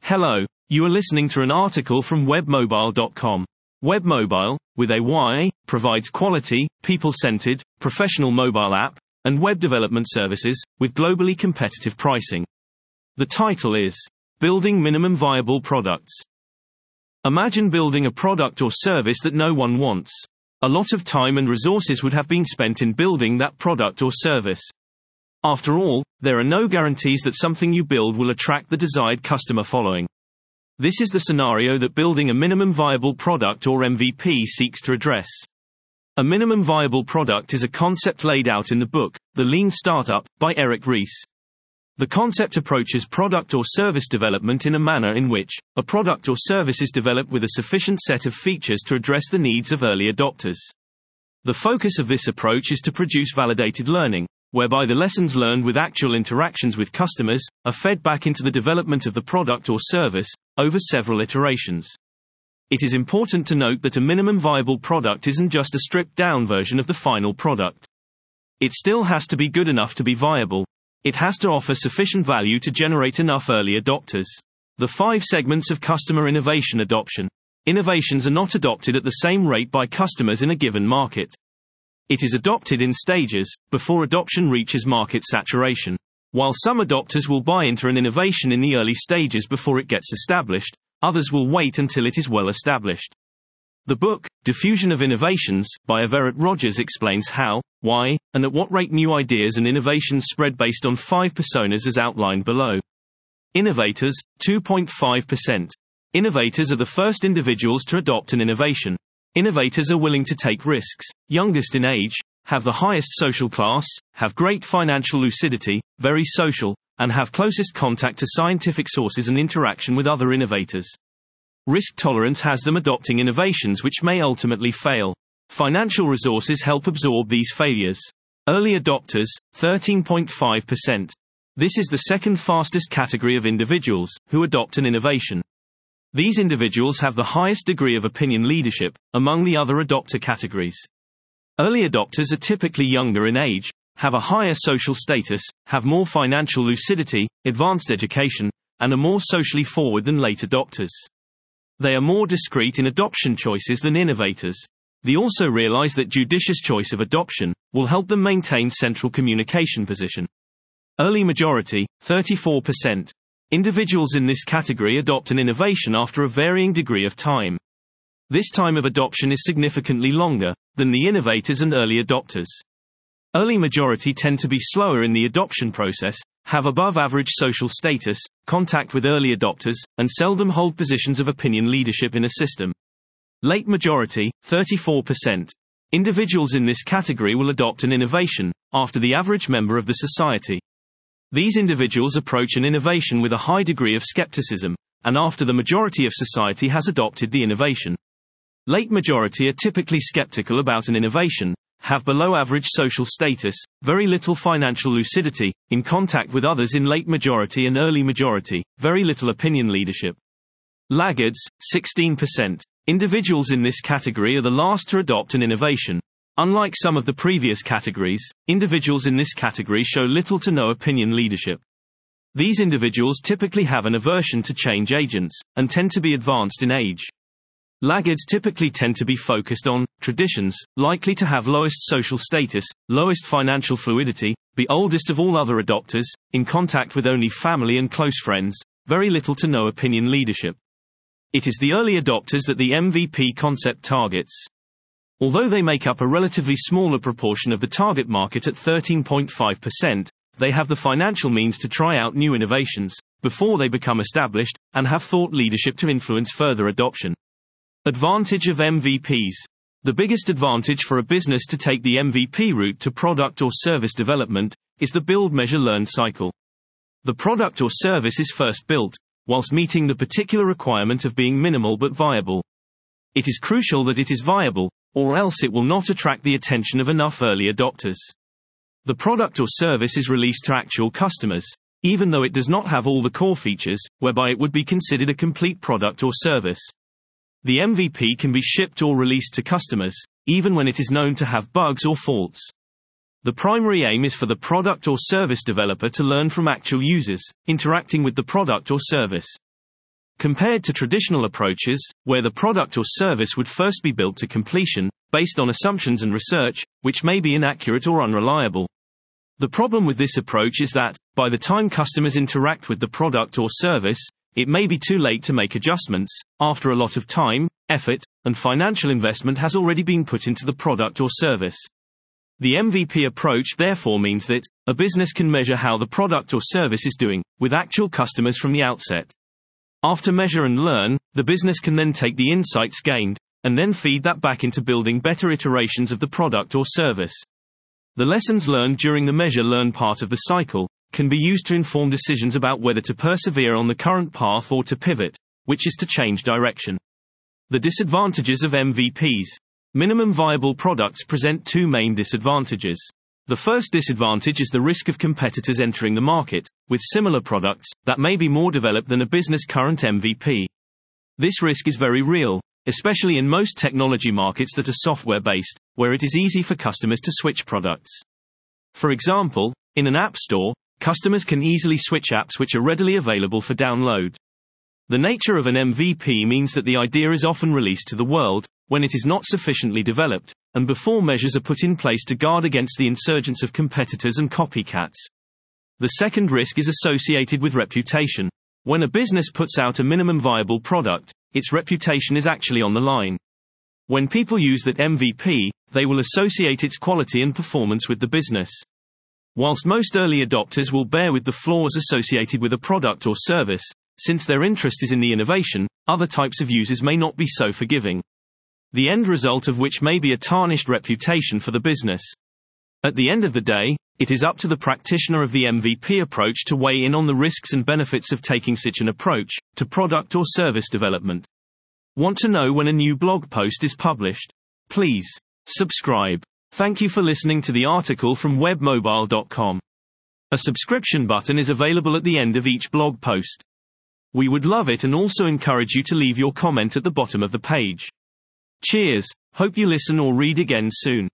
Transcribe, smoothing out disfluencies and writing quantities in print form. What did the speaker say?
Hello, you are listening to an article from webmobile.com. Webmobile, with a Y, provides quality, people-centered, professional mobile app and web development services with globally competitive pricing. The title is Building Minimum Viable Products. Imagine building a product or service that no one wants. A lot of time and resources would have been spent in building that product or service. After all, there are no guarantees that something you build will attract the desired customer following. This is the scenario that building a minimum viable product or MVP seeks to address. A minimum viable product is a concept laid out in the book, The Lean Startup, by Eric Ries. The concept approaches product or service development in a manner in which a product or service is developed with a sufficient set of features to address the needs of early adopters. The focus of this approach is to produce validated learning, whereby the lessons learned with actual interactions with customers are fed back into the development of the product or service over several iterations. It is important to note that a minimum viable product isn't just a stripped-down version of the final product. It still has to be good enough to be viable. It has to offer sufficient value to generate enough early adopters. The 5 segments of customer innovation adoption. Innovations are not adopted at the same rate by customers in a given market. It is adopted in stages, before adoption reaches market saturation. While some adopters will buy into an innovation in the early stages before it gets established, others will wait until it is well established. The book, Diffusion of Innovations, by Everett Rogers explains how, why, and at what rate new ideas and innovations spread based on 5 personas as outlined below. Innovators, 2.5%. Innovators are the first individuals to adopt an innovation. Innovators are willing to take risks, youngest in age, have the highest social class, have great financial lucidity, very social, and have closest contact to scientific sources and interaction with other innovators. Risk tolerance has them adopting innovations which may ultimately fail. Financial resources help absorb these failures. Early adopters, 13.5%. This is the second fastest category of individuals who adopt an innovation. These individuals have the highest degree of opinion leadership among the other adopter categories. Early adopters are typically younger in age, have a higher social status, have more financial lucidity, advanced education, and are more socially forward than late adopters. They are more discreet in adoption choices than innovators. They also realize that judicious choice of adoption will help them maintain central communication position. Early majority, 34%. Individuals in this category adopt an innovation after a varying degree of time. This time of adoption is significantly longer than the innovators and early adopters. Early majority tend to be slower in the adoption process, have above average social status, contact with early adopters, and seldom hold positions of opinion leadership in a system. Late majority, 34%. Individuals in this category will adopt an innovation after the average member of the society. These individuals approach an innovation with a high degree of skepticism, and after the majority of society has adopted the innovation. Late majority are typically skeptical about an innovation, have below average social status, very little financial lucidity, in contact with others in late majority and early majority, very little opinion leadership. Laggards, 16%. Individuals in this category are the last to adopt an innovation. Unlike some of the previous categories, individuals in this category show little to no opinion leadership. These individuals typically have an aversion to change agents, and tend to be advanced in age. Laggards typically tend to be focused on traditions, likely to have lowest social status, lowest financial fluidity, be oldest of all other adopters, in contact with only family and close friends, very little to no opinion leadership. It is the early adopters that the MVP concept targets. Although they make up a relatively smaller proportion of the target market at 13.5%, they have the financial means to try out new innovations before they become established, and have thought leadership to influence further adoption. Advantage of MVPs. The biggest advantage for a business to take the MVP route to product or service development is the build, measure, learn cycle. The product or service is first built, whilst meeting the particular requirement of being minimal but viable. It is crucial that it is viable, or else it will not attract the attention of enough early adopters. The product or service is released to actual customers, even though it does not have all the core features, whereby it would be considered a complete product or service. The MVP can be shipped or released to customers, even when it is known to have bugs or faults. The primary aim is for the product or service developer to learn from actual users, interacting with the product or service. compared to traditional approaches, where the product or service would first be built to completion, based on assumptions and research, which may be inaccurate or unreliable. The problem with this approach is that, by the time customers interact with the product or service, it may be too late to make adjustments, after a lot of time, effort, and financial investment has already been put into the product or service. The MVP approach therefore means that a business can measure how the product or service is doing, with actual customers from the outset. After measure and learn, the business can then take the insights gained, and then feed that back into building better iterations of the product or service. The lessons learned during the measure-learn part of the cycle can be used to inform decisions about whether to persevere on the current path or to pivot, which is to change direction. The disadvantages of MVPs. Minimum viable products present two main disadvantages. The first disadvantage is the risk of competitors entering the market, with similar products, that may be more developed than a business' current MVP. This risk is very real, especially in most technology markets that are software-based, where it is easy for customers to switch products. For example, in an app store, customers can easily switch apps which are readily available for download. The nature of an MVP means that the idea is often released to the world, when it is not sufficiently developed, and before measures are put in place to guard against the insurgence of competitors and copycats. The second risk is associated with reputation. When a business puts out a minimum viable product, its reputation is actually on the line. When people use that MVP, they will associate its quality and performance with the business. Whilst most early adopters will bear with the flaws associated with a product or service, since their interest is in the innovation, other types of users may not be so forgiving. The end result of which may be a tarnished reputation for the business. At the end of the day, it is up to the practitioner of the MVP approach to weigh in on the risks and benefits of taking such an approach to product or service development. Want to know when a new blog post is published? Please subscribe. Thank you for listening to the article from webmobile.com. A subscription button is available at the end of each blog post. We would love it and also encourage you to leave your comment at the bottom of the page. Cheers, hope you listen or read again soon.